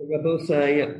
Rabbosai,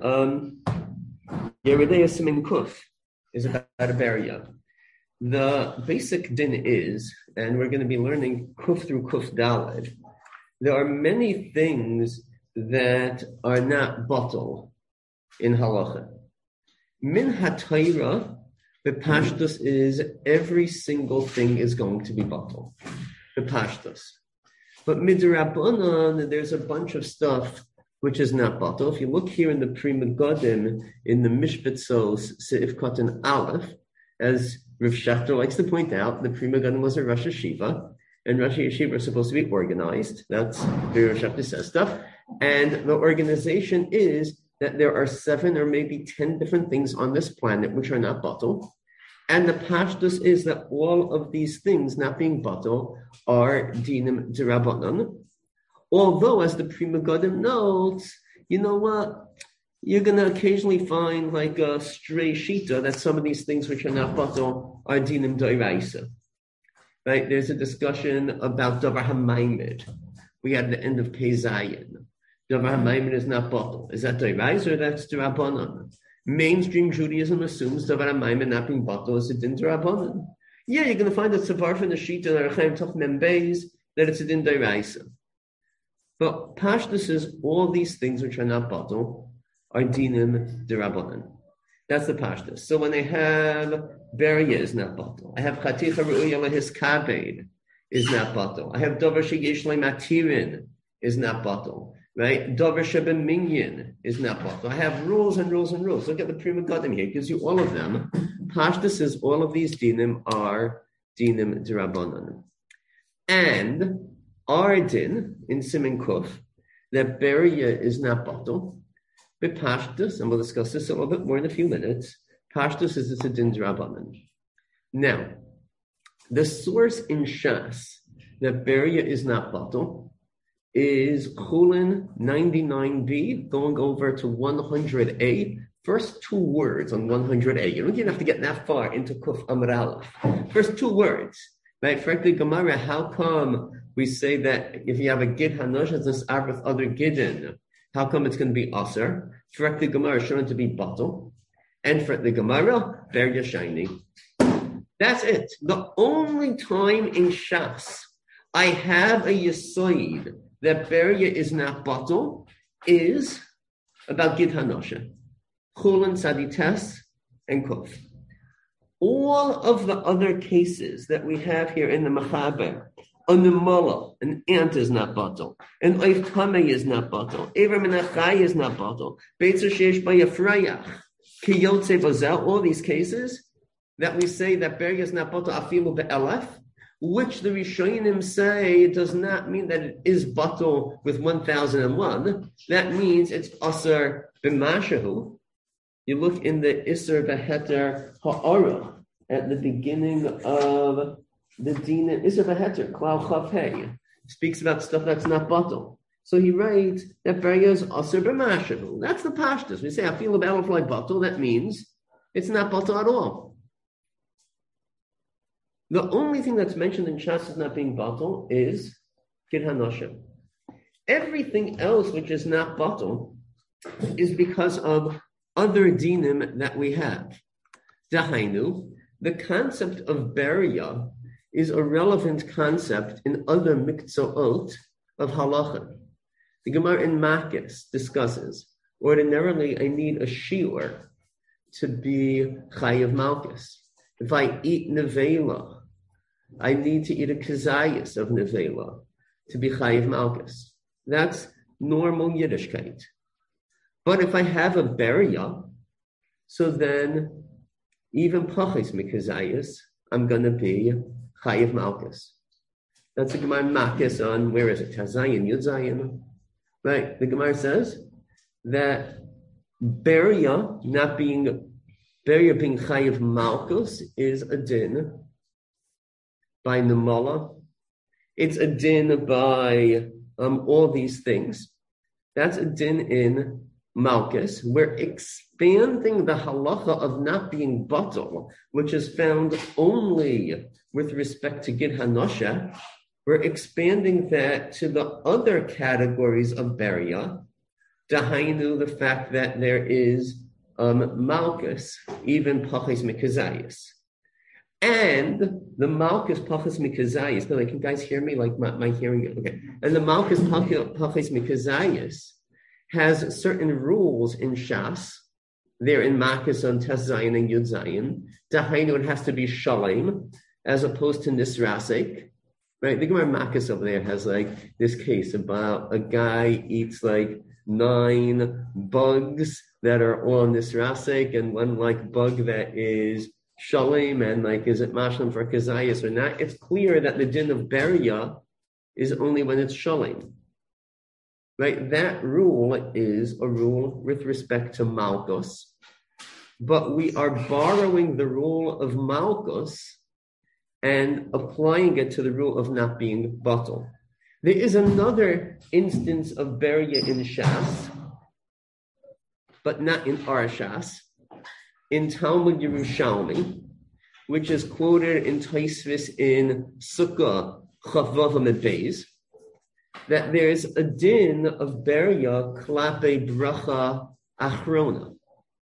Yeridei Simin Kuf is about a beria. The basic din is, and we're going to be learning Kuf through Kuf Daled, there are many things that are not bottle in halacha. Min hatayra, the pashtus is every single thing is going to be bottle. The pashtus. But midrabanan, there's a bunch of stuff which is not bottle. If you look here in the Pri Megadim, in the Mishbetzos Seif Katan Aleph, as Rav Shechter likes to point out, the Pri Megadim was a Rosh Yeshiva, and Rosh Yeshiva are supposed to be organized. That's where Rav Shechter says stuff. And the organization is that there are 7 or maybe 10 different things on this planet which are not bottle. And the pashtus is that all of these things not being bottle are dinim d'Rabbanan. Although, as the Pri Megadim notes, you know what? You're going to occasionally find like a stray shita that some of these things which are not bottle are dinim d'Oraisa. Right? There's a discussion about Davar HaMaimed. We had the end of Pei Zayin. Davar HaMaimed is not bottle. Is that d'Oraisa or that's d'Rabbanan? Mainstream Judaism assumes Davar HaMaimed not being bottle is a din d'Rabbanan. Yeah, you're going to find that Savar from the shita and Archaim Tov Membeis that it's a din d'Oraisa. But pashtus is all these things which are not bottle are dinim d'Rabbanan. That's the pashtus. So when I have beria is not bottle. I have chaticha ru'uya lehis kabed is not bottle. I have dover sheyesh matirin is not bottle. Right? Dover sheben minyan is not bottle. I have rules and rules and rules. Look at the Pri Megadim here. It gives you all of them. Pashtus is all of these dinim are dinim d'Rabbanan. And our din in Siman Kuf, that beria is not bottle, but pashtus, and we'll discuss this a little bit more in a few minutes, pashtus is a din d'Rabbanan. Now, the source in Shas that beria is not bottle is Chulin 99b, going over to 100a, first 2 words on 100a. You don't even have to get that far into Kuf Amar Aleph. First 2 words. Right? Frankly, Gemara, how come we say that if you have a gid hanosh as this with other gidin, how come it's going to be aser? For the Gemara, shown to be bottle, and for the Gemara, beria shiny. That's it. The only time in Shas I have a yisoid that beria is not bottle is about gid hanosha, chulin, sadites, and kuf. All of the other cases that we have here in the Mechaber, a nemala, an ant is not bottle, an oif tamei is not bottle, ever menachai is not bottle, beitzer sheish bayafrayach, kiyotze vazel, all these cases that we say that beria is not bottle afilu be'elef, which the Rishonim say does not mean that it is bottle with 1001. That means it's aser b'mashahu. You look in the Isser V'Heter Ha'ara at the beginning of the Din Isser V'Heter, Klal Chafei, speaks about stuff that's not bottle. So he writes that beria is aser b'mashavu. That's the pashtus. We say I feel about like bottle. That means it's not bottle at all. The only thing that's mentioned in Shas as not being bottle is Gid Hanoshim. Everything else which is not bottle is because of other dinim that we have. Dahainu, the concept of beria is a relevant concept in other mikzoot of halacha. The Gemara in Makis discusses, ordinarily I need a shiur to be chayav malchus. If I eat nevela, I need to eat a kazayas of nevela to be chayav malchus. That's normal Yiddishkeit. But if I have a beria, so then even pachis mikazayas, I'm going to be chayiv malchus. That's the Gemara Makis on, where is it? Tazayin, Yudzayin. Right. The Gemara says that beria being chayiv malchus is a din by nemala. It's a din by all these things. That's a din in Malchus. We're expanding the halacha of not being bottle, which is found only with respect to Gid Hanosha. We're expanding that to the other categories of beria, Dahainu, the fact that there is Malchus, even Pachas Mikazayas. And the Malchus Pachas Mikazayas, can you guys hear me? Like my hearing? Okay. And the Malchus Pachas Mikazayas has certain rules in Shas. They're in Makis on Tes Zayin and Yud Zayin. Dahainu, it has to be Shalem, as opposed to Nisrasik. Right? The Gemara Makis over there has like this case about a guy eats like 9 bugs that are all Nisrasik and one like bug that is Shalem, and like, is it Mashlam for Kazayas or not? It's clear that the din of Beria is only when it's Shalem. Right? That rule is a rule with respect to Malchus, but we are borrowing the rule of Malchus and applying it to the rule of not being batal. There is another instance of Beria in Shas, but not in our Shas, in Talmud Yerushalmi, which is quoted in Tosfos in Sukkah Chavav Amud Beis, that there's a din of Beria klape bracha achrona.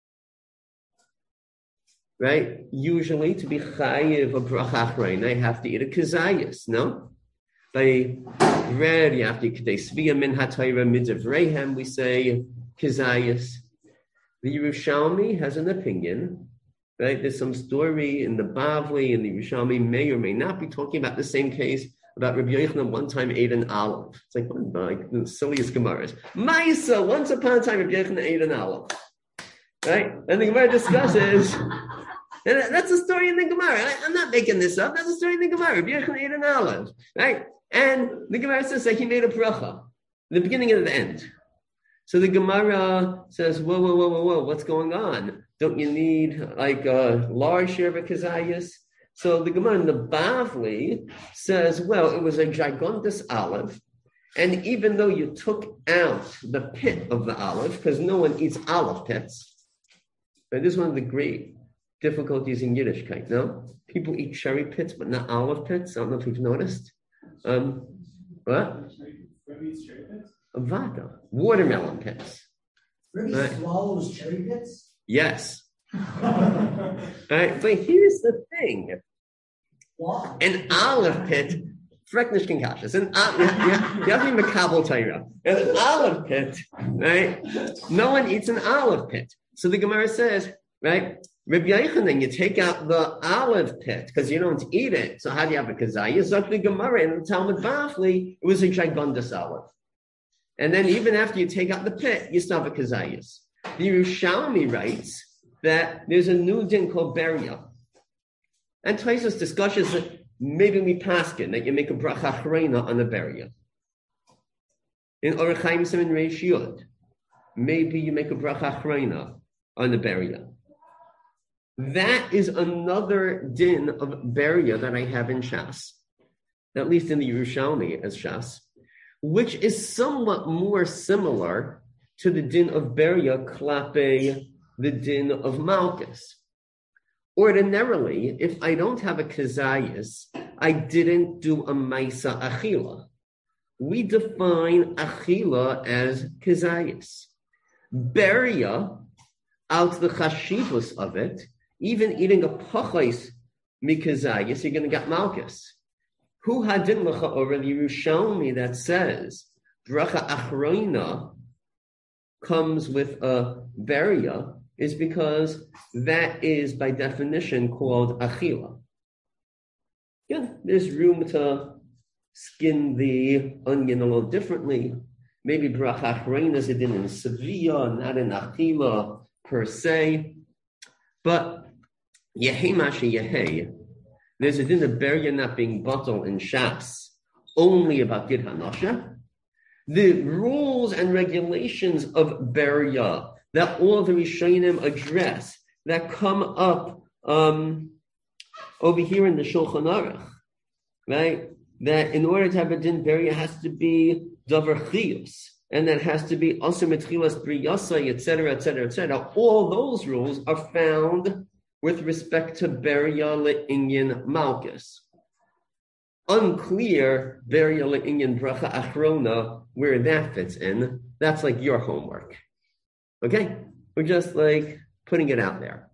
Right? Usually, to be chayiv a bracha achrona, I have to eat a kazayas, no? By bread, you have to eat svia min hatayra midzavrehem, we say kazayas. The Yerushalmi has an opinion, right? There's some story in the Bavli, and the Yerushalmi may or may not be talking about the same case about Rabbi Yochanan one time ate an olive. It's like one of the silliest Gemaras. Maisa, once upon a time Rabbi Yochanan ate an olive. Right? And the Gemara discusses, and that's a story in the Gemara. I'm not making this up. That's a story in the Gemara. Rabbi Yochanan ate an olive. Right? And the Gemara says that he made a bracha, the beginning and the end. So the Gemara says, whoa, what's going on? Don't you need like a large share of a kazayas? So the Gemara in the Bavli says, well, it was a gigantus olive, and even though you took out the pit of the olive, because no one eats olive pits, right? This is one of the great difficulties in Yiddishkeit, no? People eat cherry pits, but not olive pits. I don't know if you've noticed. What? Avada, watermelon pits. Ribby swallows cherry pits? Yes. Right, but here's the thing. Why? An olive pit, freknish kinkashas. You have to be makabel Torah. An olive pit, right? No one eats an olive pit. So the Gemara says, right, Rabbi Yochanan, you take out the olive pit because you don't eat it. So how do you have a kazayah? So the Gemara in the Talmud Bavli, it was a gigantus olive. And then even after you take out the pit, you still have a kazayas. The Yerushalmi writes that there's a new din called Beria. And Tosfos discusses that maybe we paskin, that you make a bracha achrona on a Beria. In Orach Chaim Siman Reish Yud, maybe you make a bracha achrona on the Beria. That is another din of Beria that I have in Shas, at least in the Yerushalmi as Shas, which is somewhat more similar to the din of Beria klape the din of Malchus. Ordinarily, if I don't have a kazayas, I didn't do a maisa achila. We define achila as kazayas. Beria, out the chashivus of it, even eating a pachais mikazayas, you're going to get Malchus. Who hadin lecha over the Yerushalmi that says bracha achrona comes with a beria is because that is by definition called achila. Yeah, there's room to skin the onion a little differently. Maybe bracha achrona is a din in Sevilla, not in achila per se. But yehei masha yehei. There's a din of Beria not being batal in Shas, only about Gid Hanasha. The rules and regulations of Beria that all the Rishonim address, that come up over here in the Shulchan Aruch, right? That in order to have a din Beria has to be Davar Chiyus, and that has to be Asur Mitchilas Briyasai, etc., etc., etc. All those rules are found with respect to Beria le'inyan Malchus. unclear Beria Le'inyan Bracha Achrona, where that fits in. That's like your homework. Okay? We're just like putting it out there.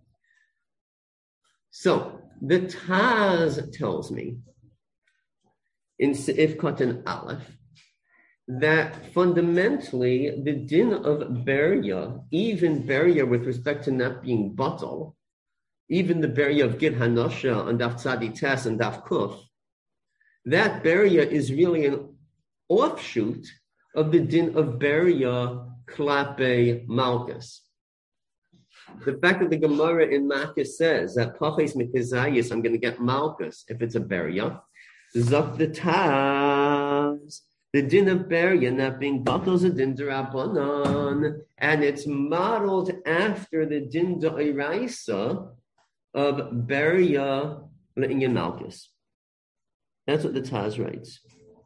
So the Taz tells me in Seif Katan Aleph that fundamentally the din of Beria, even Beria with respect to not being batal, even the Beria of Gid Hanasha on Daf Tzadi Tes and Daf Kuf, that Beria is really an offshoot of the din of Beria Klape Malchus. The fact that the Gemara in Malchus says that Paches Mikizayis, I'm going to get Malchus if it's a Beria, Zok the Taz, the din of Beria not being batal is a din d'Rabbanan, and it's modeled after the din d'Oraisa of Beria Le'inyan Malchus. That's what the Taz writes.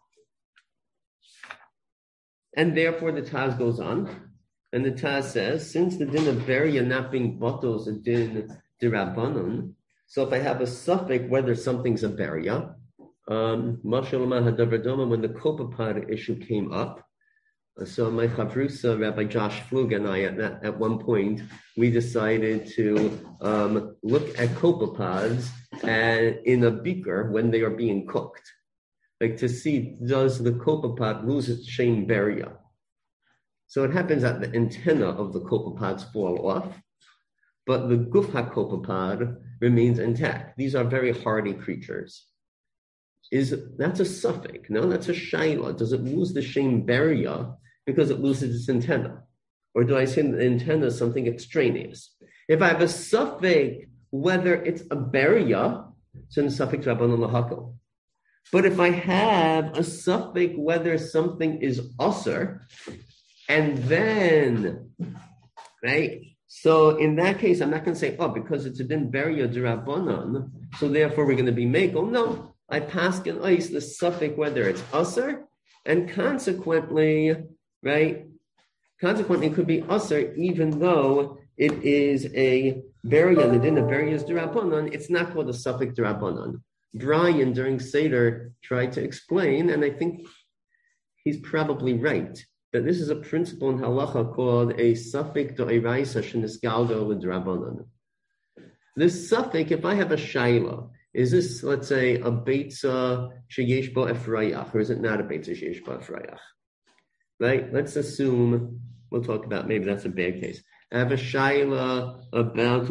And therefore the Taz goes on, and the Taz says, since the din of Beria not being batal is a din d'Rabbanan, so if I have a suffix whether something's a Beria, when the Kopapad issue came up, so my Chavrusa, Rabbi Josh Flug, and I, at one point, we decided to look at Kopapads in a beaker when they are being cooked, like to see, does the Kopapad lose its Shem Beria? So it happens that the antenna of the Kopapads fall off, but the Guf HaKopapad remains intact. These are very hardy creatures. That's a suffix, no? That's a shaila. Does it lose the Shem Beria because it loses its antenna? Or do I say the antenna is something extraneous? If I have a suffix, whether it's a Beria, it's in suffix Rabbanon Lahakol. But if I have a suffix, whether something is Asr, and then, right? So in that case, I'm not going to say, because it's a din Beria d'Rabbanan, so therefore we're going to be Mekel. No. I paskin ice the suffix whether it's usr, and consequently, right? Consequently, it could be usr even though it is a Beria. The din of Beria is d'Rabbanan. It's not called a suffix d'Rabbanan. Brian during Seder tried to explain, and I think he's probably right, that this is a principle in halacha called a suffix d'oraisa shenisgalgo l'drabanan. This suffix, if I have a shaila, is this, let's say, a beitza sheyesh bo efrayach, or is it not a beitza sheyesh bo efrayach? Right? Let's assume, we'll talk about, maybe that's a bad case. I have a shaila about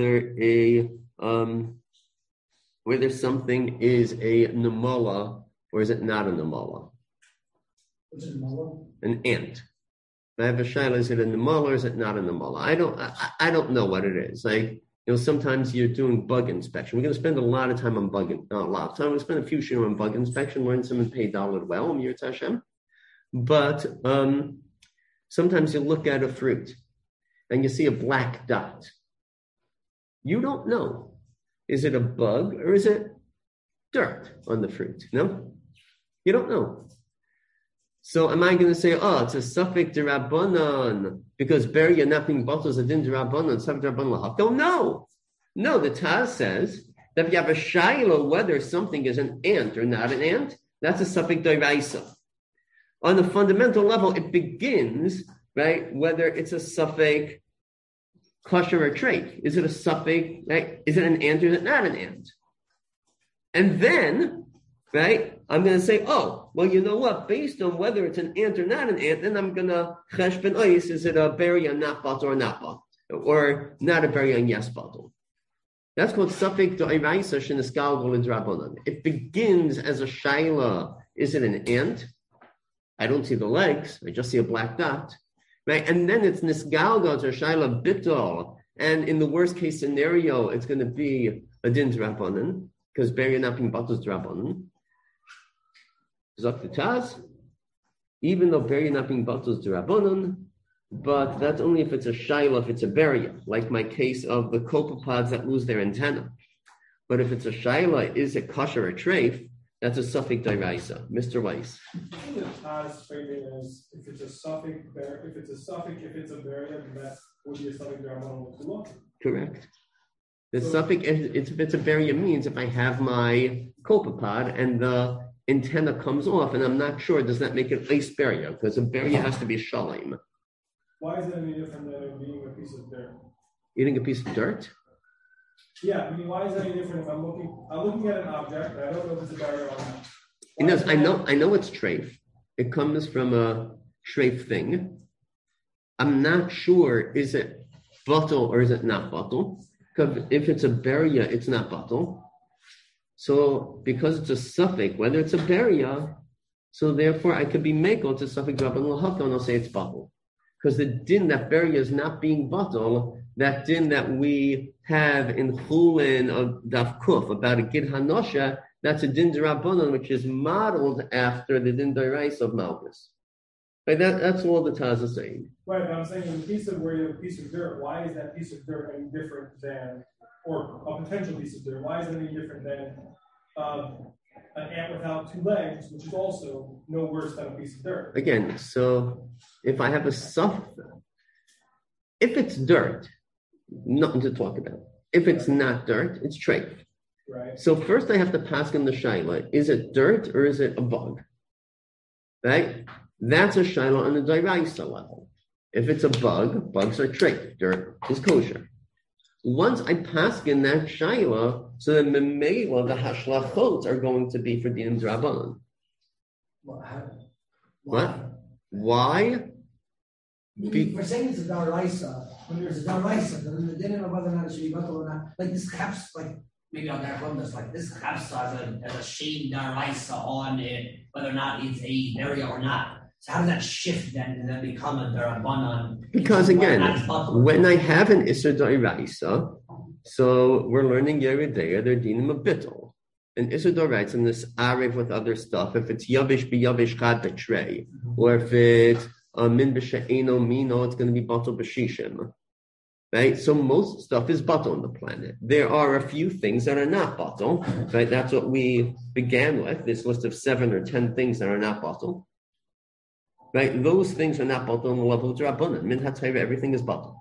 whether something is a namala or is it not a namala? What's a namala? An ant. I have a shaila, is it a namala or is it not a namala? I don't know what it is. Like, sometimes you're doing bug inspection. We're going to spend a lot of time on bug, not a lot of time. We'll spend a few shiur on bug inspection, learn some and pay dollar well, Mir Hashem. But sometimes you look at a fruit and you see a black dot. You don't know. Is it a bug or is it dirt on the fruit? No? You don't know. So am I going to say, it's a suffix d'Rabbanan because Beria not being batal is a din d'Rabbanan, suffix d'Rabbanan lahakol? No, the Taz says that if you have a shaila whether something is an ant or not an ant, that's a suffix d'oraisa. On the fundamental level, it begins, right, whether it's a suffix kosher or treif. Is it a suffix, right? Is it an ant or is it not an ant? And then, right, I'm going to say, well, you know what? Based on whether it's an ant or not an ant, then I'm going to cheshben ois, is it a Beria not batal or not batal? Or not a Beria and yes batal? That's called suffix d'oraisa shenisgalgo l'drabanan. It begins as a shaila. Is it an ant? I don't see the legs. I just see a black dot. Right? And then it's nisgalgo or shaila bitol. And in the worst case scenario, it's going to be a din d'Rabbanan, because Beria not being batal is d'Rabbanan. Zok the Taz, even though Beria not being batal is d'Rabbanan, but that's only if it's a shaila, if it's a Beria, like my case of the copepods that lose their antenna. But if it's a shaila, is it kosher or treif? That's a suffix d'oraisa. Mr. Weiss. The Taz framing as if it's a suffix, if it's a Beria, then that would be a suffix d'Rabbanan l'kula. Correct. The suffix, if it's a Beria, means if I have my copepod and the antenna comes off, and I'm not sure, does that make it ice barrier? Because a barrier has to be shalim. Why is that any different than it being a piece of dirt? Eating a piece of dirt? Yeah, I mean, why is that any different if I'm looking at an object and I don't know if it's a barrier or not? It knows, I know it's treif. It comes from a treif thing. I'm not sure, is it bottle or is it not bottle? Because if it's a barrier, it's not bottle. So because it's a suffix, whether it's a barrier, so therefore I could be mekel to suffix rabban l'haka and I'll say it's bottle. Because the din that barrier is not being bottle, that din that we have in Chulin of Daf Kuf about a Gid Hanosha, that's a din d'Rabbanan which is modeled after the din d'Orais of Malchus. Right, that's all the Taz is saying. Right, but I'm saying in the piece of where you have a piece of dirt, why is that piece of dirt any different than, or a potential piece of dirt, why is it any different than an ant without two legs, which is also no worse than a piece of dirt? Again, so if I have a suffix, if it's dirt, nothing to talk about. If it's not dirt, it's treif. Right. So first I have to pass in the shaila. Is it dirt or is it a bug? Right? That's a shaila on the Dairaisa level. If it's a bug, bugs are treif. Dirt is kosher. Once I pass in that shaila, so the memela, the hashlachot are going to be for din d'Rabbanan. What? Why? We're saying it's a daraisa. When there's a daraisa, then the dinner of whether or not it should be bottle or not. Like this caps, like maybe I'll get from this. Like this caps has a shade daraisa on it, whether or not it's a barrier or not. So how does that shift then and then become a darabanan? Because again, when I have an Isser D'Oraisa, so we're learning Yeridea, they're dinim a bittul. An Isser D'Oraisa in this Arev with other stuff, if it's Yavish B'Yavish Chad B'Trei, or if it's Min B'She'eno Mino, it's going to be Batal B'Shishim. Right? So most stuff is batal on the planet. There are a few things that are not batal. Right? That's what we began with, this list of 7 or 10 things that are not batal. Right? Those things are not batal on the level of Rabbanan. Min HaTorah, everything is batal.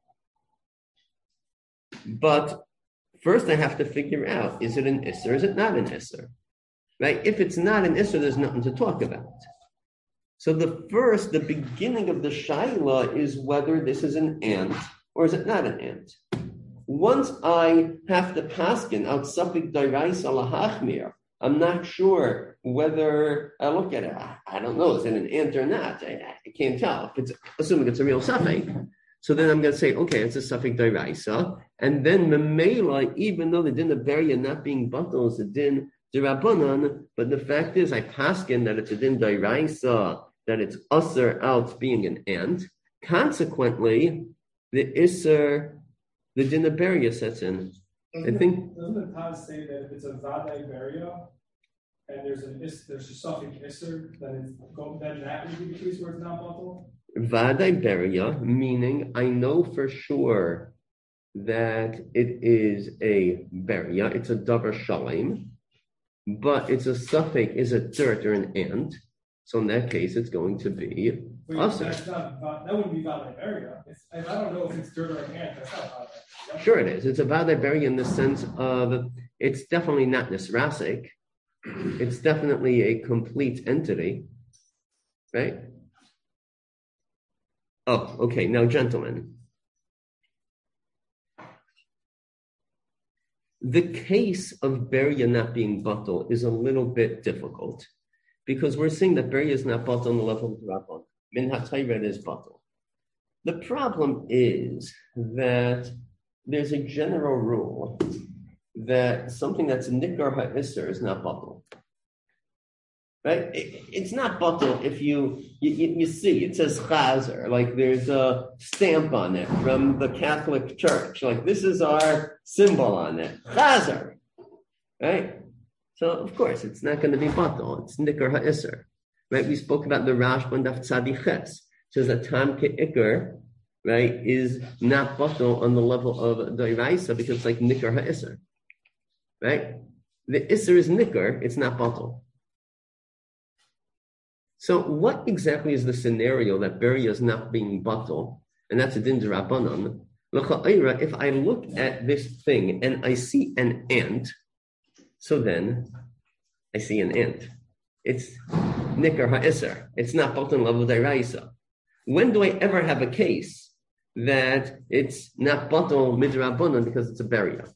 But first I have to figure out, is it an Isser, is it not an Isser? Right? If it's not an Isser, there's nothing to talk about. So the beginning of the Shaila is whether this is an ant or is it not an ant. Once I have to paskin out Safik D'Oraisa Lahachmir, I'm not sure whether I look at it. I don't know, is it an ant or not? I can't tell. Assuming it's a real Safik. So then I'm going to say, okay, it's a Safik D'Oraisa. And then Memela, even though the din of Beria not being batal is a din d'Rabbanan, but the fact is I paskin that it's a din d'Oraisa, that it's usher out being an ant. Consequently, the Isser, the din of Beria sets in. Doesn't the Taz say that if it's a Vadai Beria and there's a Safik Isser, then that would be the case where it's not batal? Vadai Beria, meaning I know for sure that it is a Beria, it's a Davar Shalem, but it's a suffix, is a dirt or an ant. So in that case, it's going to be usher. That wouldn't be Vadai Beria. I don't know if it's dirt or an ant. That's not Vadai. Sure it is. It's a Vadai Beria in the sense of it's definitely not Nisrasic. It's definitely a complete entity. Right? Oh, okay. Now, gentlemen. The case of Beria not being batal is a little bit difficult because we're seeing that Beria is not batal on the level of Rabban. Min HaTorah is batal. The problem is that there's a general rule that something that's Nikar HaIsser is not batal. Right? It's not batal if you see, it says Chazer, like there's a stamp on it from the Catholic Church, like this is our symbol on it, Chazer, right? So of course it's not going to be batal, it's Nikar HaIsser, right? We spoke about the Rashba Daf Tzadi Ches, says that Tam Ke'ikr, right, is not batal on the level of D'Oraisa because it's like Nikar HaIsser, right? The Isser is Nikar, it's not batal. So what exactly is the scenario that Beria is not being batal, and that's a din d'Rabbanan? If I look at this thing and I see an ant, so then I see an ant. it's Nikar Ha'isr. It's not Batan level Deraisa. When do I ever have a case that it's not Batan Midrabanan because it's a Beria?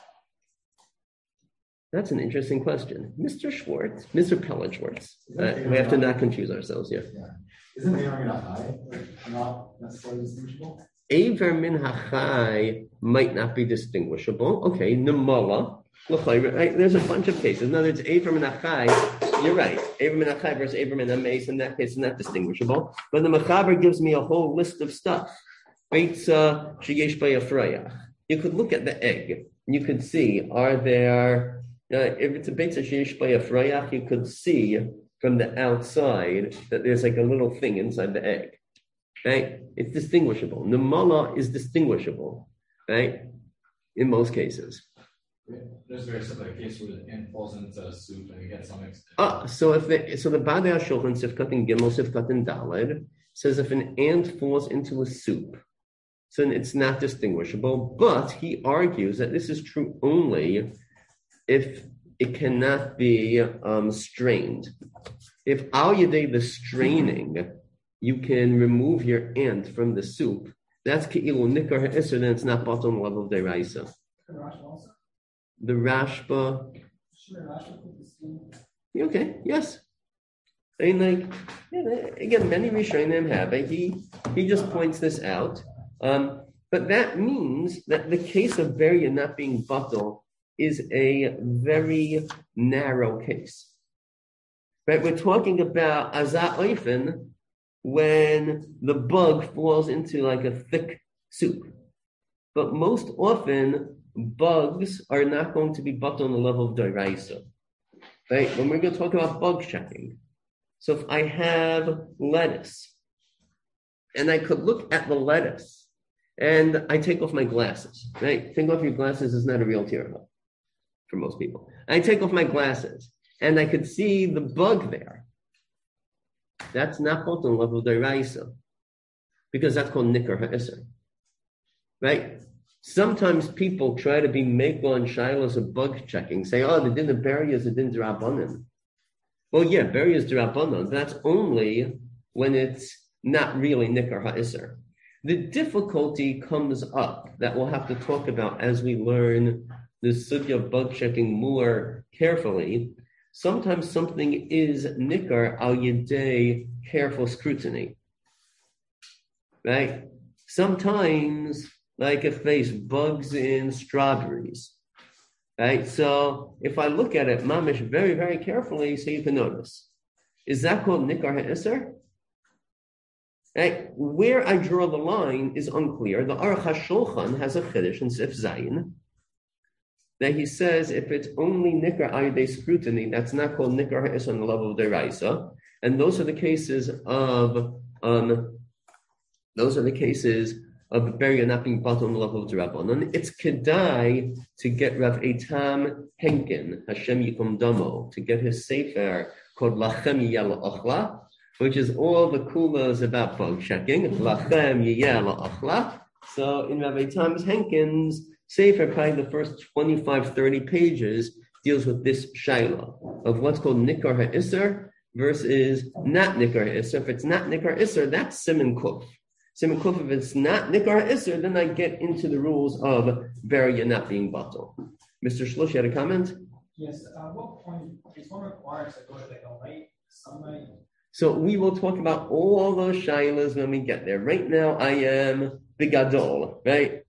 That's an interesting question. Mr. Schwartz, Mr. Pellet Schwartz. We have to not confuse ourselves here. Yeah. Isn't Aver Min HaChai not necessarily distinguishable? Aver Min HaChai might not be distinguishable. Okay, Namala. Right? There's a bunch of cases. In other words, Aver Min HaChai, you're right. Aver Min HaChai versus Aver Min HaMeis, in that case, is not distinguishable. But the Mechaber gives me a whole list of stuff. Beitza Sheyesh Bayafraya. You could look at the egg. You could see, are there... if it's a Beitza Sheyesh Bayafraya, you could see from the outside that there's like a little thing inside the egg. Right? It's distinguishable. Namala is distinguishable. Right? In most cases. There's very similar case where the ant falls into soup and you get some. So the Badei HaShulchan Sifkat and Gimel Sifkat and Daled says if an ant falls into a soup, so it's not distinguishable. But he argues that this is true only if it cannot be strained. If al yedei the straining, you can remove your ant from the soup. That's ke'ilu nikar ha'isr, then it's not bottom level of deraisa. The Rashba. Okay, yes. And again, many Rishonim have it. He just points this out. But that means that the case of Beria not being batal is a very narrow case. Right? We're talking about Azah Oifen when the bug falls into like a thick soup. But most often, bugs are not going to be batal on the level of Doraisa. Right? When we're going to talk about bug checking. So if I have lettuce, and I could look at the lettuce, and I take off my glasses, right? Take off your glasses is not a real tirah for most people. I take off my glasses, and I could see the bug there. That's not batal on the level of Doraisa, because that's called Nikar Ha'isr. Right? Sometimes people try to be Mekel and Shilas of bug checking, say, oh, the din of Beria is a din d'Rabbanan. Well, yeah, Beria is d'Rabbanan, but that's only when it's not really Nikar Ha'isr. The difficulty comes up that we'll have to talk about as we learn the sugya of bug checking more carefully. Sometimes something is Nikar al yedei careful scrutiny. Right? Sometimes, like if there's bugs in strawberries, right? So if I look at it, mamish, very, very carefully, so you can notice. Is that called Nikar Ha'isr? Right? Where I draw the line is unclear. The Aruch HaShulchan has a chiddush in Sif Zayin that he says if it's only Nikar al yedei scrutiny, that's not called Nikar Ha'isr on the level of Deraisa. And those are the cases of Beria not being batal on the level of D'Rabbanan. It's kedai to get Rav Eitam Henkin, Hashem Yikum Damo, to get his sefer called Lachem Yiyeh La'achla, which is all the kulas about bug checking. Lachem Yiyeh La'achla. So in Rav Eitam Henkin's sefer, probably the first 25, 30 pages deals with this shaila of what's called Nikar Ha'isr versus not Nikar Ha'isr. If it's not Nikar Ha'isr, that's Siman Kuf. Siman Kuf, if it's not Nikar Ha'isr, then I get into the rules of Beria not being batal. Mr. Shlush, you had a comment? Yes. At what point is one required to go to like a light, sunlight? So we will talk about all those shaylas when we get there. Right now, I am bigadol, right?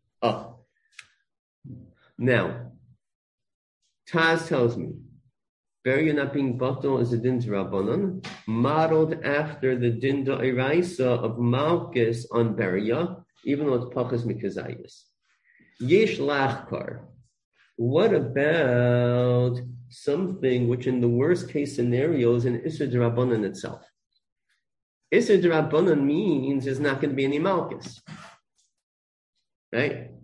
Now, Taz tells me, Beria not being batal is a din d'Rabbanan, modeled after the din d'Oraisa of Malchus on Beria, even though it's Pachas Mikazayis. Yesh lachkar. What about something which in the worst case scenario is an Isser d'Rabbanan itself? Isser d'Rabbanan means there's not going to be any Malchus. Right?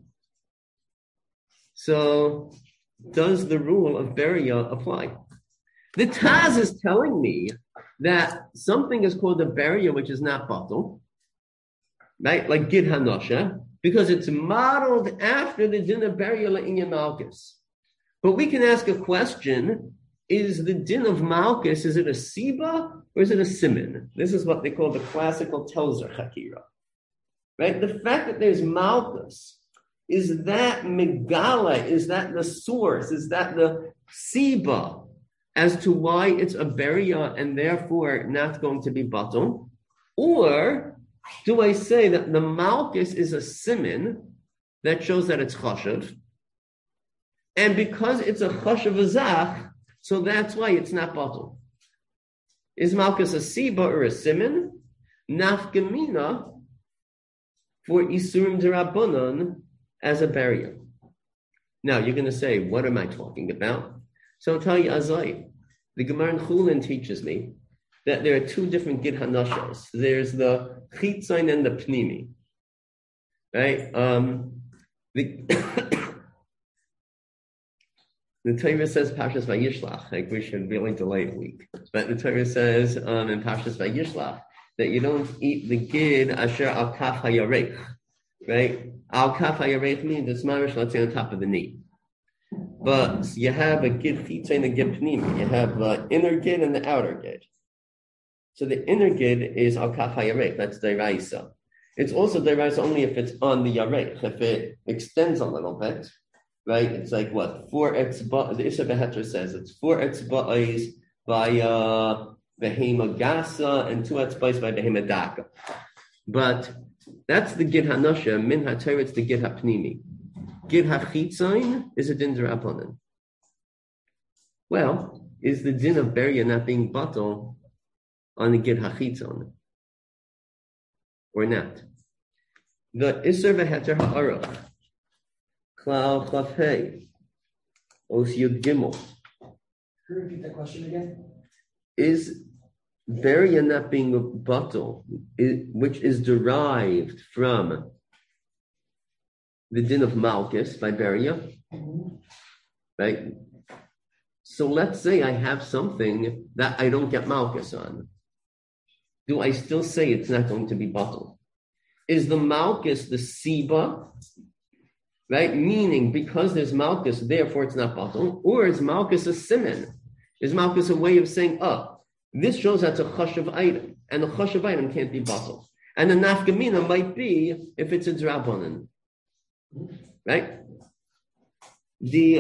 So, does the rule of Beria apply? The Taz is telling me that something is called a Beria which is not batal, right? Like Gid Hanosha, because it's modeled after the din of Beria La'inyan Malchus. But we can ask a question, is the din of Malkus, is it a Siba or is it a Simin? This is what they call the classical Telzer Chakira. Right? The fact that there's Malkus, is that Megala, is that the source, is that the Siba as to why it's a Beria and therefore not going to be Batum? Or do I say that the Malkus is a Simin that shows that it's Chashav, and because it's a Chashav Azach, so that's why it's not Batum? Is Malkus a Siba or a Simin? Nafgamina for Isurim Derabanan as a barrier. Now you're going to say, what am I talking about? So I'll tell you, Azai, the Gemara in Chulin teaches me that there are two different Gid Hanashas. There's the Chitzain and the Pnimi. Right? The Torah says Pashas Vayishlach, like we should really delay a week. But the Torah says in Pashas Vayishlach that you don't eat the Gid Asher Al Kaf HaYarech. Right? Al Kaf HaYarech means it's marish, let's say on top of the knee. But you have a Gid Chitzain and a Gid Pnimi. You have the inner Gid and the outer Gid. So the inner Gid is Al Kaf HaYarech, that's Deraisa. It's also Deraisa only if it's on the Yarech, if it extends a little bit. Right? It's like what? 4 etzba'is. The Isha Beheter says it's 4 etzba'is by Behema Gasa and 2 etzba'is by Behema Daka. But that's the Gid Hanasha. Min HaTorah, it's the Gid HaPnimi. Gid HaChitzain is a din d'Rabbanan. Well, is the din of Beria not being batal on the Gid HaChitzon? Or not? The Isser Beheter Ha'aruch. Klal Chafhei, Os Yud Gimel. Can you repeat that question again? Is Beria not being a batal, which is derived from the din of Malkus by Beria? Right? So let's say I have something that I don't get Malkus on. Do I still say it's not going to be batal? Is the Malkus the Siba? Right? Meaning, because there's Malkus, therefore it's not batal. Or is Malkus a simin? Is Malkus a way of saying, this shows that's a chashav item, and a chashav item can't be batal. And the nafgamina might be if it's a drabanan. Right? The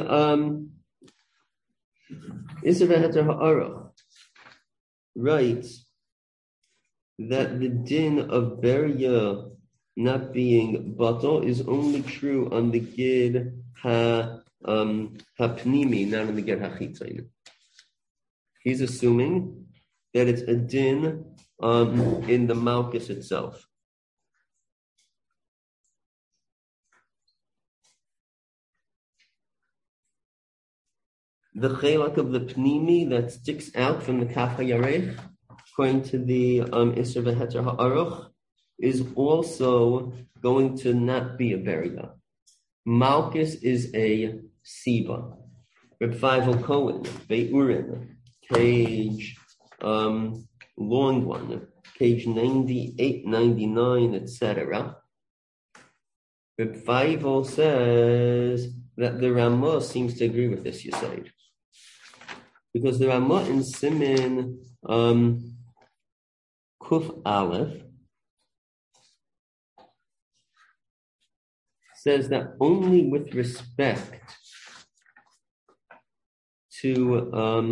Isser Beheter Ha'aruch writes that the din of Beria not being batal is only true on the Gid HaPnimi, not on the Gid HaChitzain. He's assuming that it's a din in the Malkus itself. The chelak of the Pnimi that sticks out from the Kaf HaYarech, according to the Isser Beheter Ha'aruch, is also going to not be a Beria. Malkus is a Siba. Reb Feivel Cohen, Bei'urin, page long one, page 98, 99, etc. Reb Feivel says that the Ramah seems to agree with this Yesod. Because the Ramah in Simin Kuf Aleph says that only with respect to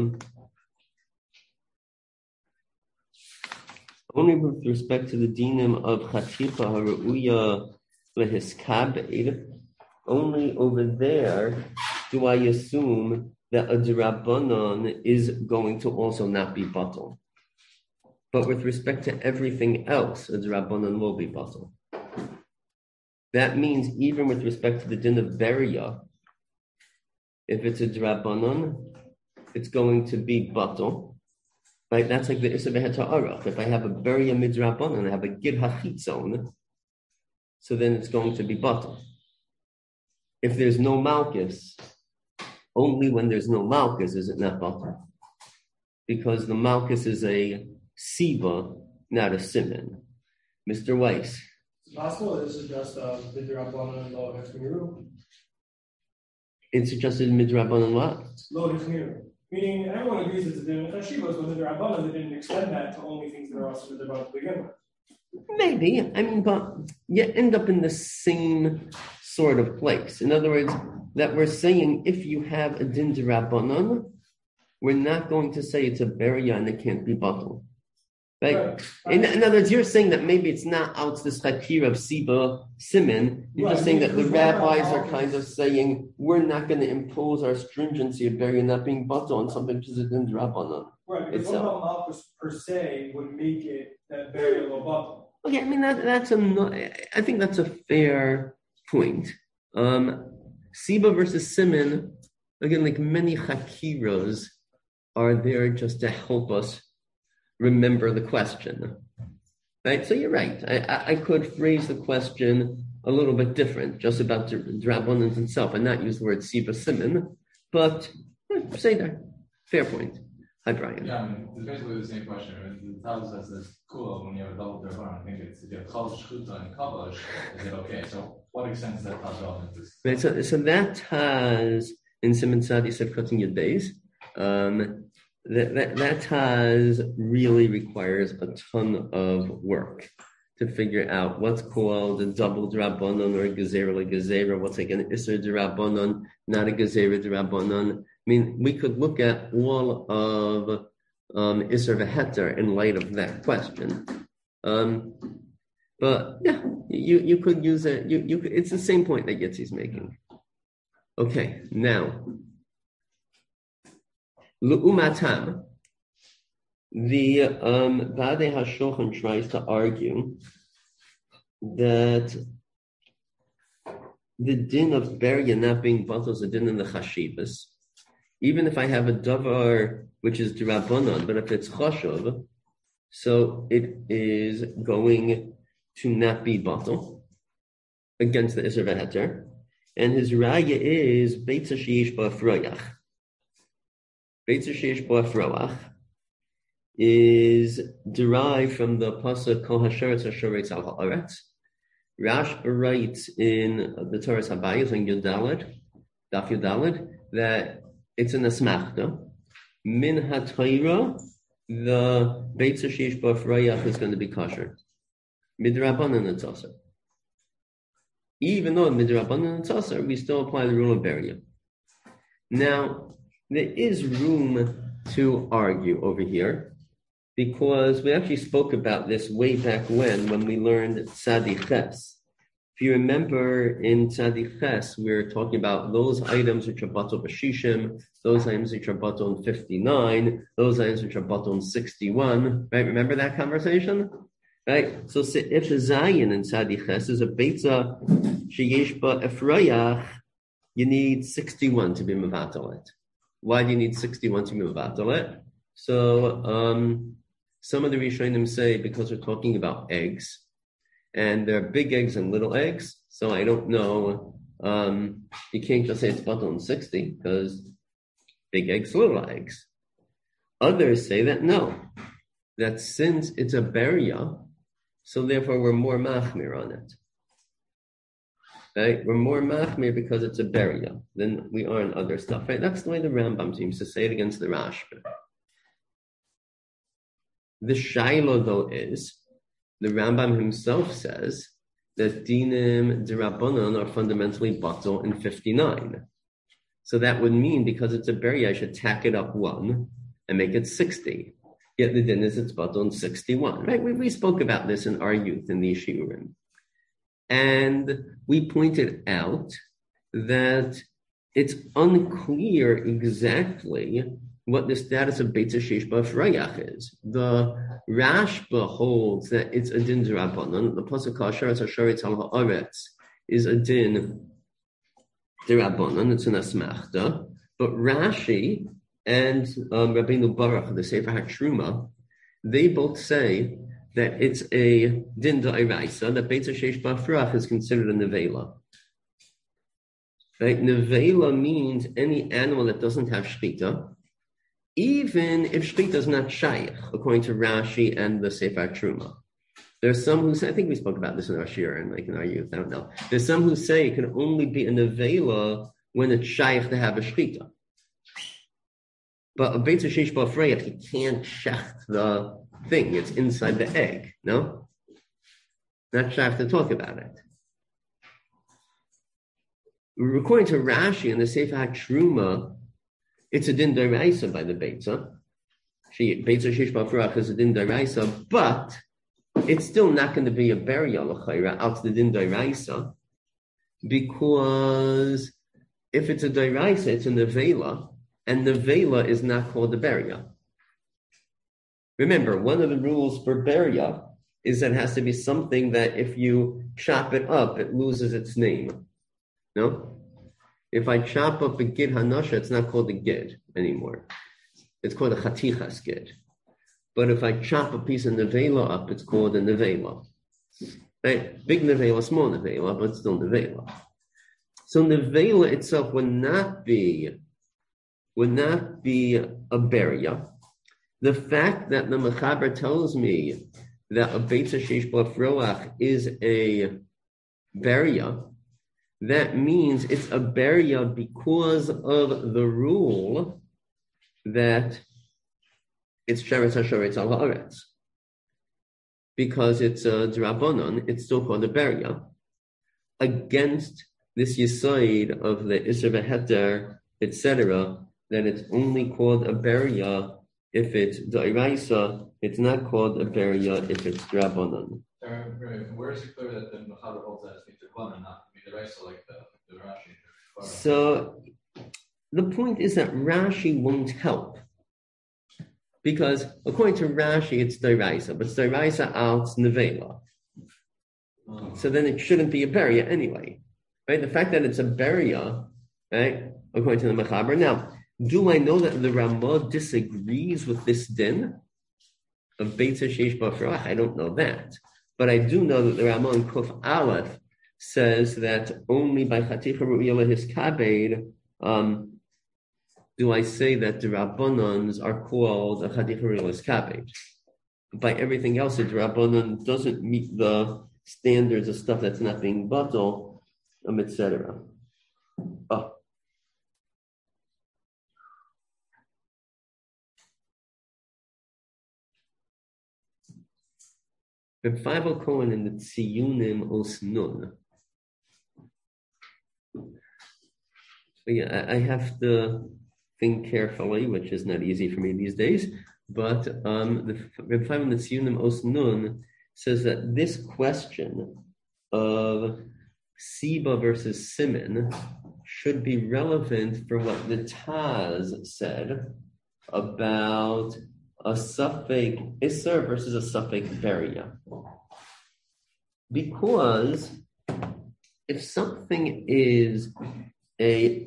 the dinim of Chatifa Haruya Lehiskabed, only over there do I assume that a D'Rabbanan is going to also not be batal. But with respect to everything else, a D'Rabbanan will be batal. That means even with respect to the din of Beria, if it's a D'Rabbanan, it's going to be batal. Right? That's like the Isser Beheter Ha'aruch. If I have a Beria Midrabbanan, I have a Gid HaChitzon, so then it's going to be batal. If there's no Malkus, only when there's no Malkus is it not batal. Because the Malkus is a Siba, not a Siman. Mr. Weiss. It's possible this is just Midrabbanan and Lo Hechmiru. It's suggested Midrabbanan what? Lo Hechmiru. Meaning, everyone agrees it's a din of chashivas, but the Rabbanan, they didn't extend that to only things that are also the to begin with. Maybe. I mean, but you end up in the same sort of place. In other words, that we're saying if you have a din d'Rabbanan, we're not going to say it's a beria and it can't be bottled. Right? In other words, you're saying that maybe it's not out this fakir of Siba Siman. You're just saying that the rabbis are kind of saying we're not going to impose our stringency of beria not being bottled on something which is a din d'Rabbanan. Right, because what about Malchus per se would make it that beria lo bottled? Okay, I mean I think that's a fair point. Siba versus Siman, again, like many chakiras are there just to help us remember the question, right? So you're right. I could phrase the question a little bit different, just about the Rabbanans itself, and not use the word Siba Siman, but say that. Fair point. Hi, Brian. Yeah, I mean, it's basically the same question. I mean, the Talmud says it's cool when you have a double Rabbanan. I think it's if you have Chal Shchuta and Kabash, is it okay? So what extent is that relevant to this? Right, so that has, in Siman Sadi said cutting your days, that has really requires a ton of work to figure out what's called a double D'Rabbanan or a Gezerah, what's like an Isser D'Rabbanan, not a Gezerah D'Rabbanan. I mean, we could look at all of Isser V'Heter in light of that question. But yeah, you could use it. You could, it's the same point that Yitzi's making. Okay, now L'umatam, the Badei HaShulchan tries to argue that the din of beria not being bottled is a din in the chashivas. Even if I have a davar which is d'Rabbanan, but if it's chashuv, so it is going to not be bottled against the Isser V'Heter. And his raya is Beitza Sheish Ba'afroyach. Beitza Sheish Ba'afroyach is derived from the pasuk Kol Hasheretz Hasheretz Al Ha'aretz. Rashba writes in the Torah Habayis on Daf Yudalad, that it's an asmachta. Min HaTorah, the Beitza Sheish Ba'afroyach is going to be kosher. Midrabanan it's also. Even though midrabanan it's also, we still apply the rule of beria. Now, there is room to argue over here, because we actually spoke about this way back when we learned Tzadi Ches. If you remember in Tzadi Ches, we were talking about those items which are batal b'shishim, those items which are batal in 59, those items which are batal in 61. Right? Remember that conversation? Right? So if the Zayin in Tzadi Ches is a Beitza Sheyesh Ba'afroyach, you need 61 to be Mevatalet. Why do you need 61 to be Mevatalet? So some of the Rishonim say because we're talking about eggs, and there are big eggs and little eggs, so I don't know, you can't just say it's batal in 60, because big eggs, little eggs. Others say that no, that since it's a beria, so therefore we're more machmir on it. Right? We're more machmir because it's a beria than we are in other stuff. Right? That's the way the Rambam seems to say it against the Rashba. The shaila though is, the Rambam himself says that dinim d'Rabbanan are fundamentally batal in 59. So that would mean because it's a beria, I should tack it up one and make it 60. Yet the din is it's batal in 61. Right? We spoke about this in our youth in the Yeshiurim. And we pointed out that it's unclear exactly what the status of Beitza Sheish Ba'afroyach is. The Rashba holds that it's a din d'Rabbanan. The pasuk Hasheretz Hasheretz Al Ha'aretz is a din d'Rabbanan. It's an asmachta. But Rashi and Rabbeinu Baruch, the Sefer HaTruma, they both say that it's a din d'Oraisa, that Beitza Sheish Ba'afroyach is considered a nevela. Right? Nevela means any animal that doesn't have shchita, even if shchita is not shaykh, according to Rashi and the Sefer Truma. There's some who say, I think we spoke about this in our shir and like in our youth, I don't know. There's some who say it can only be a nevela when it's shaykh to have a shchita. But a Beitza Sheish Bo Freach, you can't shacht the thing. It's inside the egg, no? Not shacht to talk about it. According to Rashi in the Sefer HaTruma, it's a din d'oraisa by the Beitza. Beitza Sheish Bo Freach is a din d'oraisa, but it's still not going to be a burial l'chayra out the din d'oraisa, because if it's a d'oraisa, it's a nevela, and nevela is not called a beria. Remember, one of the rules for beria is that it has to be something that if you chop it up, it loses its name. No? If I chop up a gid hanasha, it's not called a gid anymore. It's called a chatichas gid. But if I chop a piece of nevela up, it's called a nevela. Right? Big nevela, small nevela, but still nevela. So nevela itself would not be a beria. The fact that the Mechaber tells me that a Beitza Sheish Bo Freach is a beria, that means it's a beria because of the rule that it's Sheretz HaShoretz Al Haaretz. Because it's a D'Rabbanan, it's still called a beria, against this Yisoid of the Isser V'Heter, etc., that it's only called a beria if it's D'Oraisa, it's not called a beria if it's D'Rabbanan. Where is it clear that the Mechaber holds that it's D'Rabbanan, not D'Oraisa like the Rashi? So the point is that Rashi won't help. Because according to Rashi, it's D'Oraisa, but it's D'Oraisa out Nevela. So then it shouldn't be a beria anyway. Right? The fact that it's a beria, right, according to the Mechaber. Now, do I know that the Ramah disagrees with this din of Beitza Sheish Bo Freach? I don't know that. But I do know that the Ramah in Kuf Aleph says that only by Chaticha Ru'iyah his Kabed do I say that the Rabbanans are called a Chaticha Ru'iyah his Kabed. By everything else, the Rabbanan doesn't meet the standards of stuff that's not being batal, etc. Oh. Reb Feivel Cohen in the Tziyunim Os Nun. Yeah, I have to think carefully, which is not easy for me these days. But the Reb Feivel in the Tziyunim Os Nun says that this question of Siba versus Siman should be relevant for what the Taz said about a Safek Isser versus a Safek Beria. Because if something is a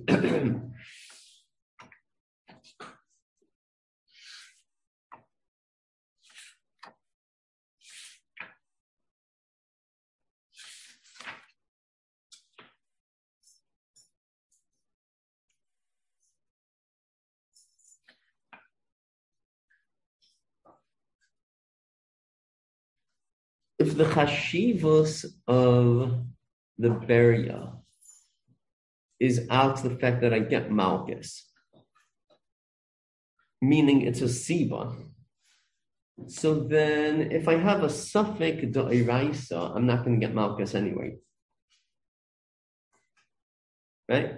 if the chashivos of the beria is out the fact that I get malchus, meaning it's a siba, so then if I have a suffix d'oraisa, I'm not going to get malchus anyway. Right?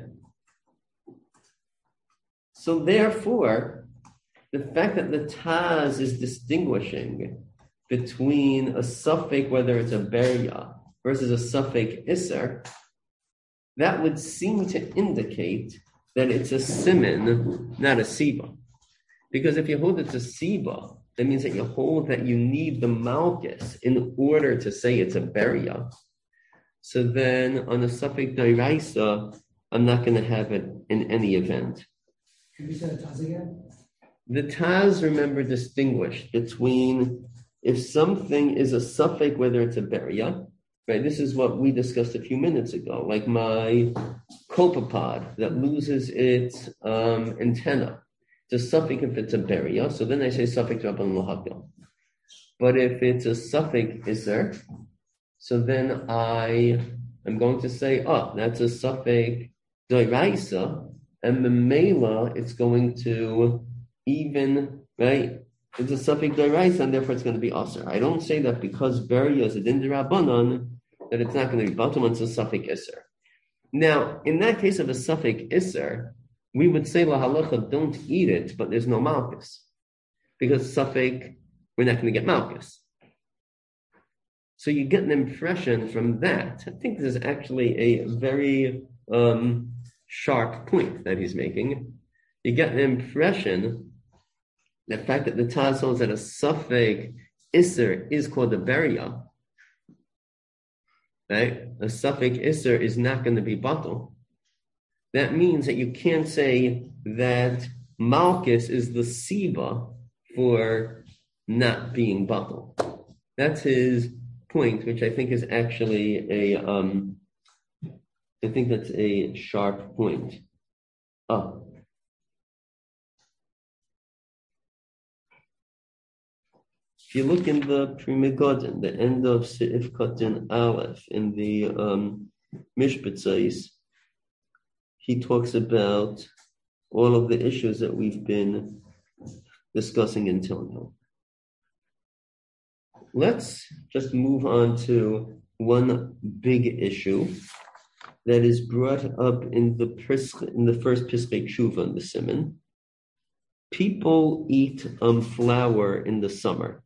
So therefore, the fact that the Taz is distinguishing between a suffix, whether it's a beria, versus a suffix isser, that would seem to indicate that it's a siman, not a siba. Because if you hold it's a siba, that means that you hold that you need the malchus in order to say it's a beria. So then on a suffix d'oraisa, I'm not going to have it in any event. Can you say the Taz again? The Taz, remember, distinguished between if something is a suffix, whether it's a beria, right? This is what we discussed a few minutes ago, like my copepod that loses its antenna. It's a suffix if it's a beria, so then I say suffix rabban l'hagel. But if it's a suffix iser, so then I am going to say, that's a suffix d'oraisa, and the mela, it's going to even, right? It's a suffix deraisa, and therefore it's going to be aser. I don't say that because beria is a din derabanan that it's not going to be batum, it's a suffix iser. Now, in that case of a suffix iser, we would say la halacha, don't eat it, but there's no malchus. Because suffix, we're not going to get malchus. So you get an impression from that. I think this is actually a very sharp point that he's making. You get an impression, the fact that the Taz holds that a suffix iser is called a beria, right? A suffix iser is not going to be batul. That means that you can't say that malchus is the siba for not being batul. That's his point, which I think is actually I think that's a sharp point. If you look in the Pri Megadim, the end of Seif Katan Aleph, in the Mishpatzais, he talks about all of the issues that we've been discussing until now. Let's just move on to one big issue that is brought up in the first Piskei Tshuva in the Siman. People eat flour in the summer.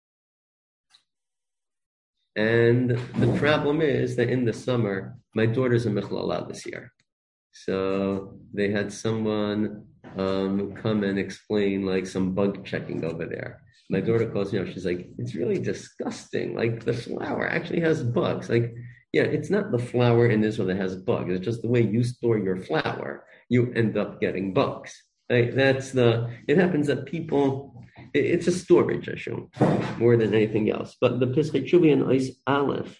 And the problem is that in the summer, my daughter's a Michlala this year. So they had someone come and explain like some bug checking over there. My daughter calls me up, she's like, it's really disgusting. Like the flour actually has bugs. Like, yeah, it's not the flour in Israel that has bugs. It's just the way you store your flour, you end up getting bugs. Right? It happens that people, it's a storage issue more than anything else. But the Piskei Tshuva in Ois Aleph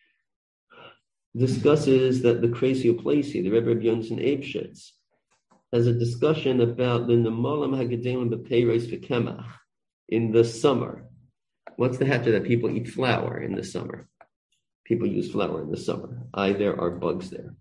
discusses that the Kreisio Plesi, the Rebbe of Yonson Eibshitz, has a discussion about the Nemolim Hagadelim B'Peiros V'Kemach in the summer. What's the hatter that people eat flour in the summer? People use flour in the summer. There are bugs there.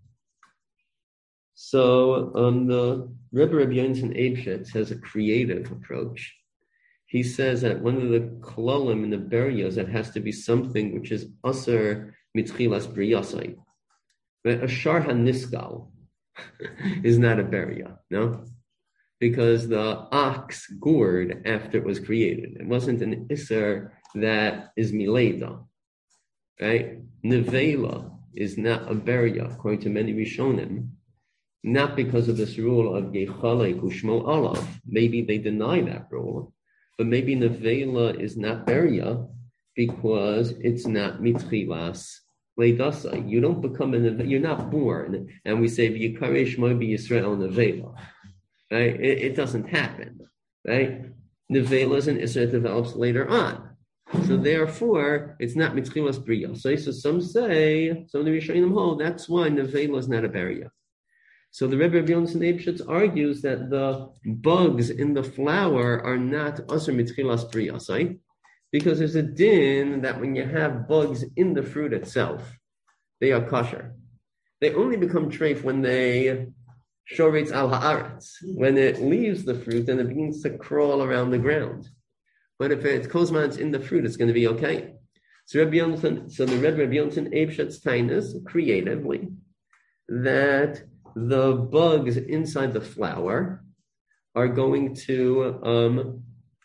So the Rebbe of Yonson Eibshitz has a creative approach. He says that one of the kolalim in the berios, that has to be something which is aser mitchilas briyasai. But a shar haniskal is not a beria, no? Because the ox gored after it was created. It wasn't an iser that is mileda, right? Nevela is not a beria, according to many Rishonim, not because of this rule of Yechalek Ushmo Alav. Maybe they deny that rule, but maybe nevela is not beria because it's not mitchilas leidasa. You don't become you're not born, and we say v'yikare shmo b'Yisrael nevela. Right? It doesn't happen. Right? Nevela is an Isra that develops later on. So therefore, it's not mitchilas bria. So some say, some of the Rishonim hold, that's why nevela is not a beria. So the Rebbe of Yonson Eibshitz argues that the bugs in the flour are not asur mitchilas briyasai, because there's a din that when you have bugs in the fruit itself, they are kosher. They only become treif when they shoretz al haaretz, when it leaves the fruit and it begins to crawl around the ground. But if it's kozman in the fruit, it's going to be okay. So the Rebbe of Yonson Eibshitz tainus creatively that the bugs inside the flour are going to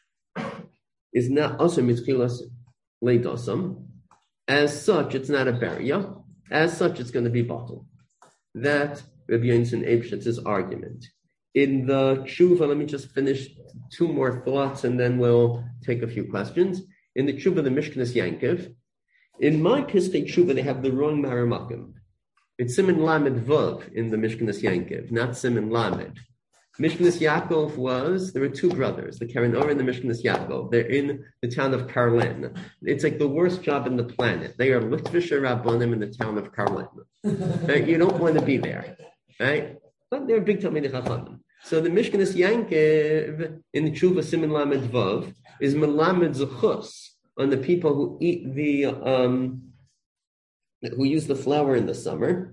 is not also mitchilas leidosam. As such, it's not a beria. As such, it's going to be bottled. That Rabbi Yonson Eibshitz's argument. In the Tshuva, let me just finish two more thoughts and then we'll take a few questions. In the Tshuva, the Mishkanas Yankiv, in my Piskei Tshuva, they have the wrong Maramakim. It's Siman Lamed Vav in the Mishkanas Yankiv, not Siman Lamed. Mishkanas Yaakov there were two brothers, the Keren Or and the Mishkanas Yaakov. They're in the town of Karlen. It's like the worst job in the planet. They are Litvisha Rabbanim in the town of Karlen. Right? You don't want to be there, right? But they're big Talmidei Chachamim. So the Mishkanas Yankiv in the Tshuva Siman Lamed Vav is Melamed Zechus on the people who eat who use the flour in the summer.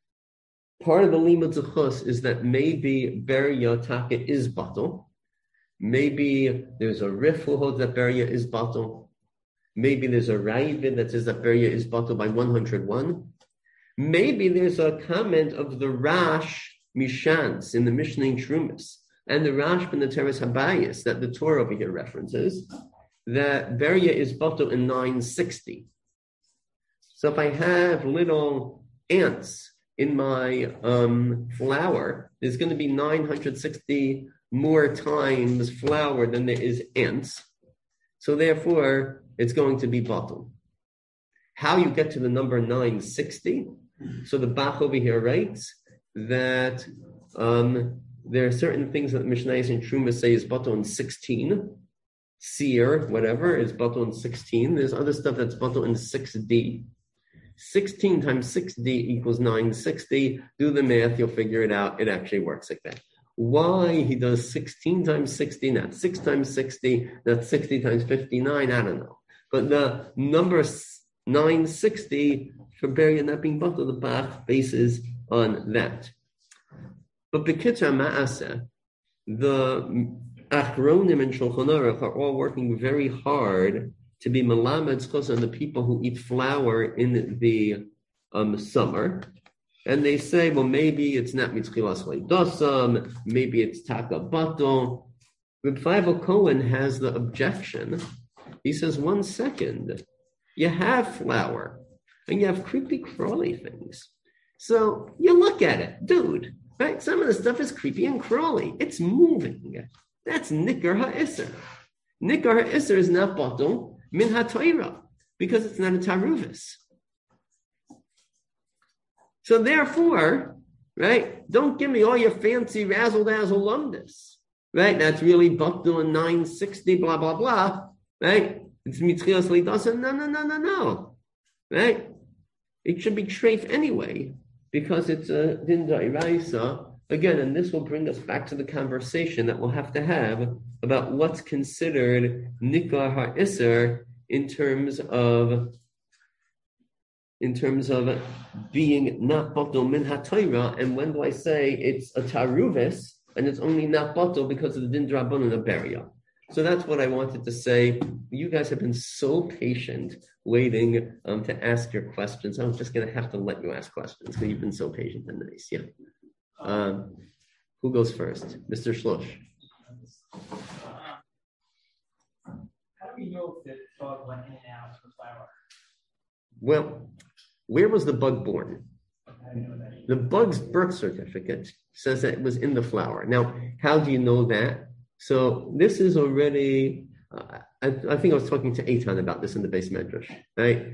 Part of the limud zechus is that maybe beria taka is batal, Maybe there's a Rif who holds that Beria is batal. Maybe there's a Ravid that says that Beria is batal by 101. Maybe there's a comment of the Rash Mishans in the Mishnah in Trumas and the Rash ben the Teres Habayis that the Torah over here references, that Beria is batal in 960. So if I have little ants in my flour, there's going to be 960 more times flour than there is ants. So therefore, it's going to be batal. How you get to the number 960? So the Bach over here writes that there are certain things that Mishnayos and Truma say is batal in 16. Seer, whatever, is batal in 16. There's other stuff that's batal in 6D. 16 times 6D equals 960. Do the math, you'll figure it out. It actually works like that. Why he does 16 times 60, not 6 times 60, not 60 times 59, I don't know. But the number 960 for Beria not being batal, the Bach bases on that. But B'Kitra Ma'aseh, the Achronim and Shulchan Aruch are all working very hard to be Melamed on the people who eat flour in the summer. And they say, well, maybe it's not Mitzchilas Leidosam, maybe it's Taka Bato. Reb Feivel Cohen has the objection. He says, 1 second, you have flour and you have creepy crawly things. So you look at it, dude, right? Some of the stuff is creepy and crawly. It's moving. That's Nikar HaIsser. Nikar HaIsser is not Bato Min HaTorah because it's not a Taruvis. So therefore, right, don't give me all your fancy razzle-dazzle lumdis, right? That's really batal in 960, blah, blah, blah, right? It's Mitzchilas Leidosam. No, right? It should be treif anyway because it's a din d'oraisa. Again, and this will bring us back to the conversation that we'll have to have about what's considered Nikar HaIsser in terms of being not batal min haTorah, and when do I say it's a taruvis and it's only not batal because of the din d'Rabbanan of Beria? So that's what I wanted to say. You guys have been so patient waiting to ask your questions. I'm just going to have to let you ask questions because you've been so patient and nice. Yeah. Who goes first? Mr. Shlosh. How do we know if the dog went in and out of the flour? Well, where was the bug born? The bug's birth certificate says that it was in the flour. Now, how do you know that? So this is already, I think I was talking to Eitan about this in the base medrash, right?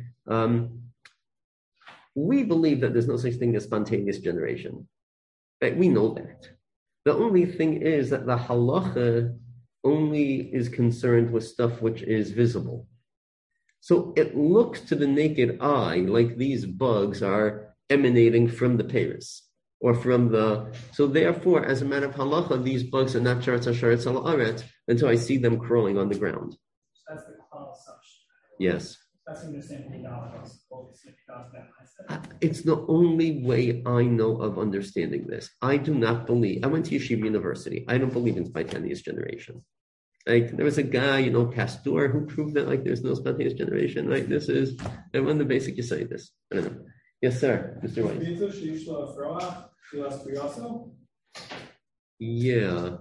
We believe that there's no such thing as spontaneous generation. Right? We know that. The only thing is that the halacha only is concerned with stuff which is visible. So it looks to the naked eye like these bugs are emanating from the Paris or from the... So therefore, as a matter of halacha, these bugs are not sharetz ha'sharetz al-aret until I see them crawling on the ground. So that's the klal assumption. Yes. That's understanding the It's the only way I know of understanding this. I do not believe... I went to Yeshiva University. I don't believe in spontaneous generation. Like, there was a guy, Pasteur, who proved that, there's no spontaneous generation. Right? This is one of the basic Yesaitis. I don't know. Yes, sir. Mr. White. Yeah.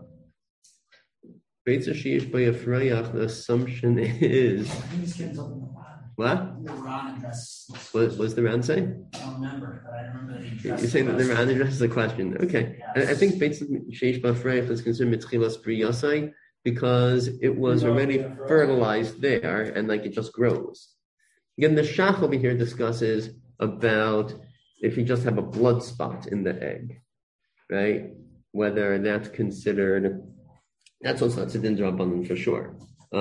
The assumption is... What? The Ran address. What was the Ran say? I don't remember, but I remember the address. You're saying that the Ran addresses a question. Okay. Yes. I think Beit Sheish B'Afrayach is considered Mitchilas Pri Yasai because it was already fertilized there and it just grows. Again, the Shach over here discusses about if you just have a blood spot in the egg, right? Whether that's considered, that's also a din d'Rabbanan for sure.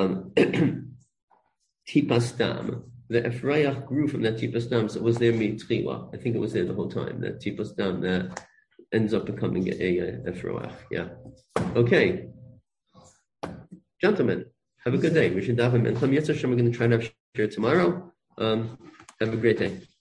Tipastam, the Efrayach grew from that Tipastam, so it was there mitchila. I think it was there the whole time, that Tipastam that ends up becoming a Efrayach. Yeah. Okay. Gentlemen, have a good day. We should have a mental. Yes, we're going to try to have share tomorrow. Have a great day.